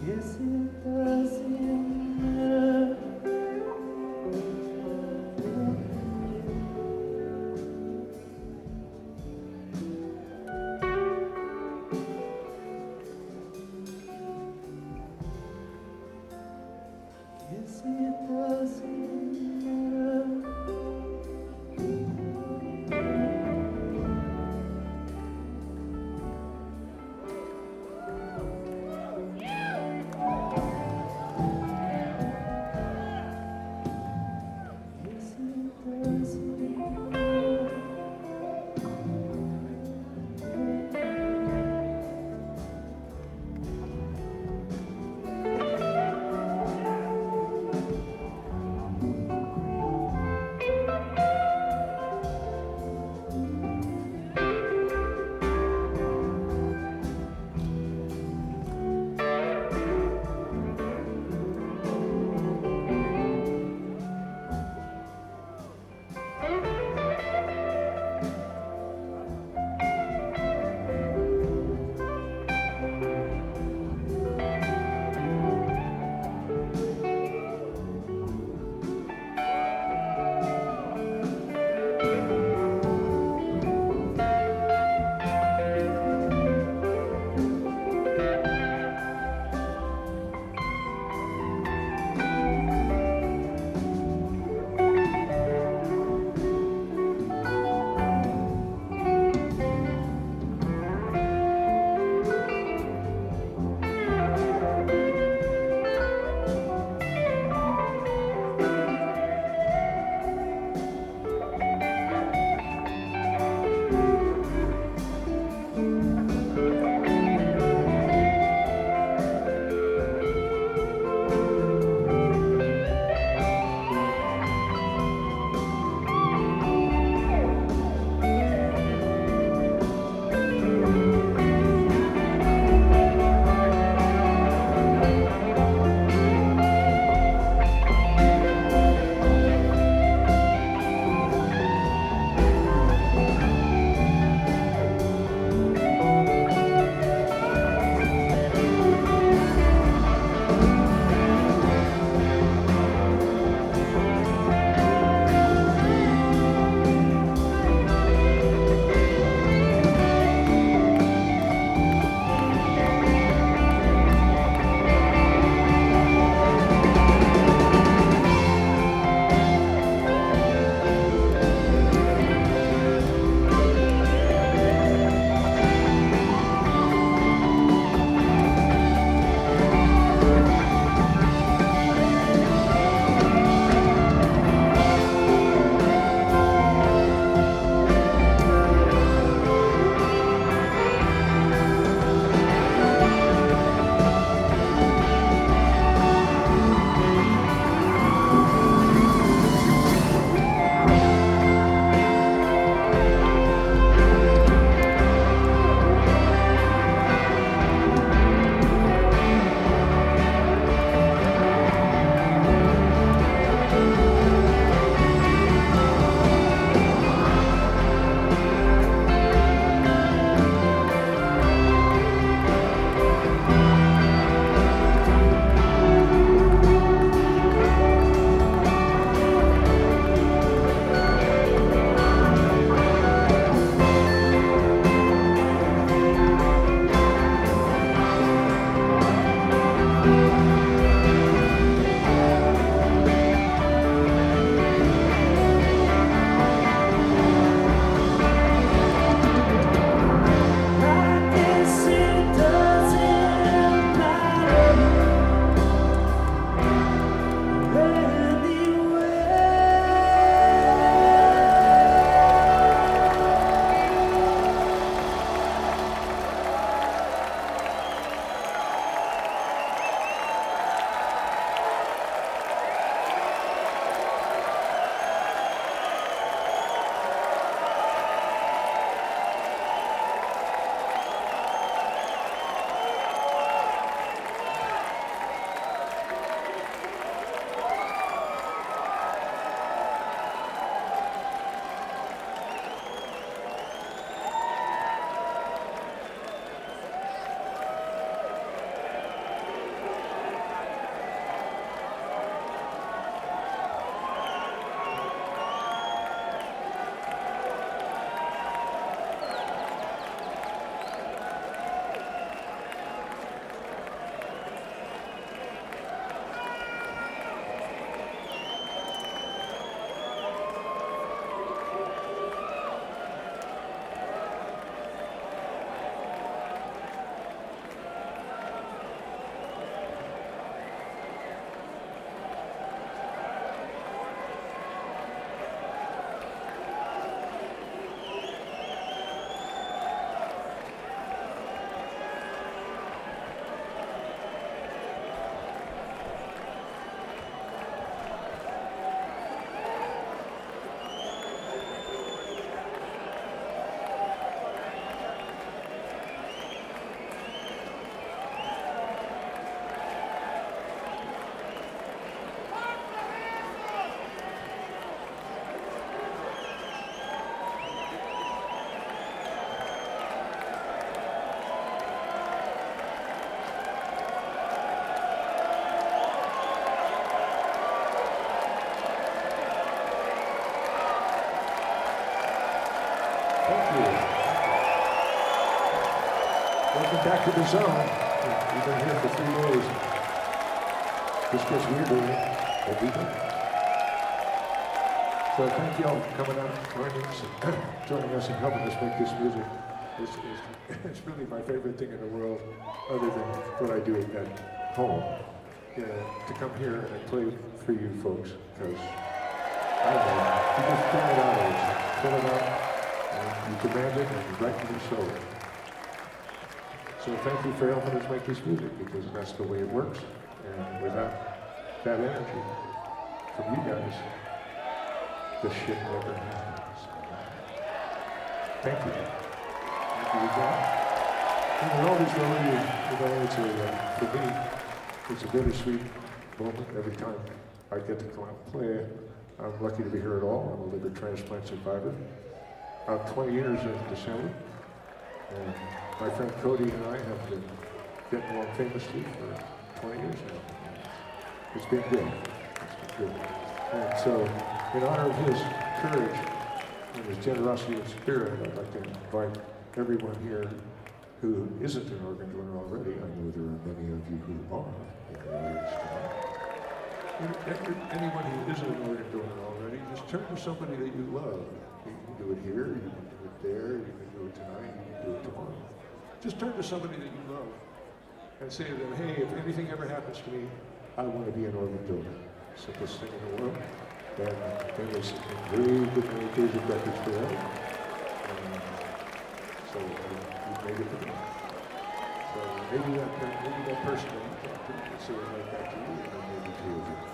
Yes, it doesn't matter. Yes, it doesn't matter. Yes, it doesn't matter. the zone. We've been here for 3 days. This gets weirder every day. So thank you all for coming out, joining us and helping us make this music. It's really my favorite thing in the world, other than what I do at home. To come here and play for you folks, because I don't know, you just fill it out, and you demand it, and rightfully so. So thank you for helping us make this music, because that's the way it works. And without that energy from you guys, the shit never happens. Thank you. Thank you again. And always know for me, it's a bittersweet moment every time I get to come out and play. I'm lucky to be here at all. I'm a liver transplant survivor. About 20 years in December. And my friend Cody and I have been getting along famously for 20 years now. It's been good. It's been good. And so, in honor of his courage and his generosity of spirit, I'd like to invite everyone here who isn't an organ donor already. I know there are many of you who are in the audience tonight. Anyone who isn't an organ donor already, just turn to somebody that you love. You can do it here, you can do it there, you can do it tonight, you can do it tomorrow. Just turn to somebody that you love and say to them, hey, if anything ever happens to me, I want to be an organ donor. Simplest thing in the world. And then there's engraved with many days of records forever. So you've made it to me. So maybe that person that you talk to can say it right back to you, and then maybe 2 of you.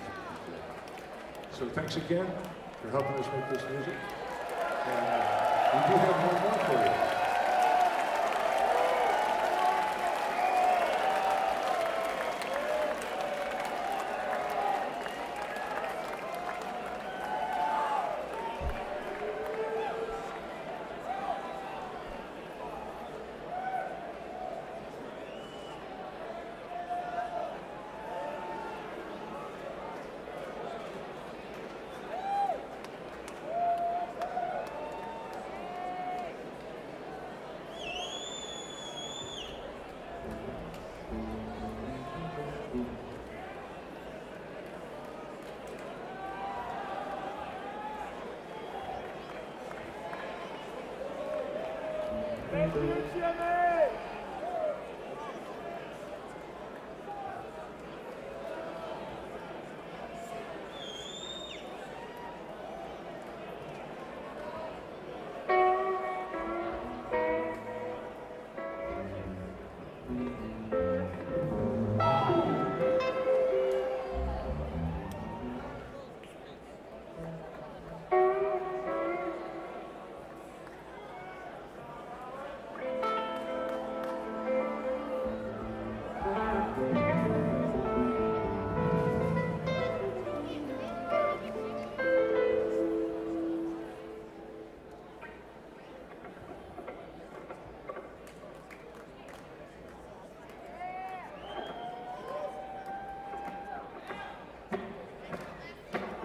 So thanks again for helping us make this music. And we do have one more for you. Bendiciones.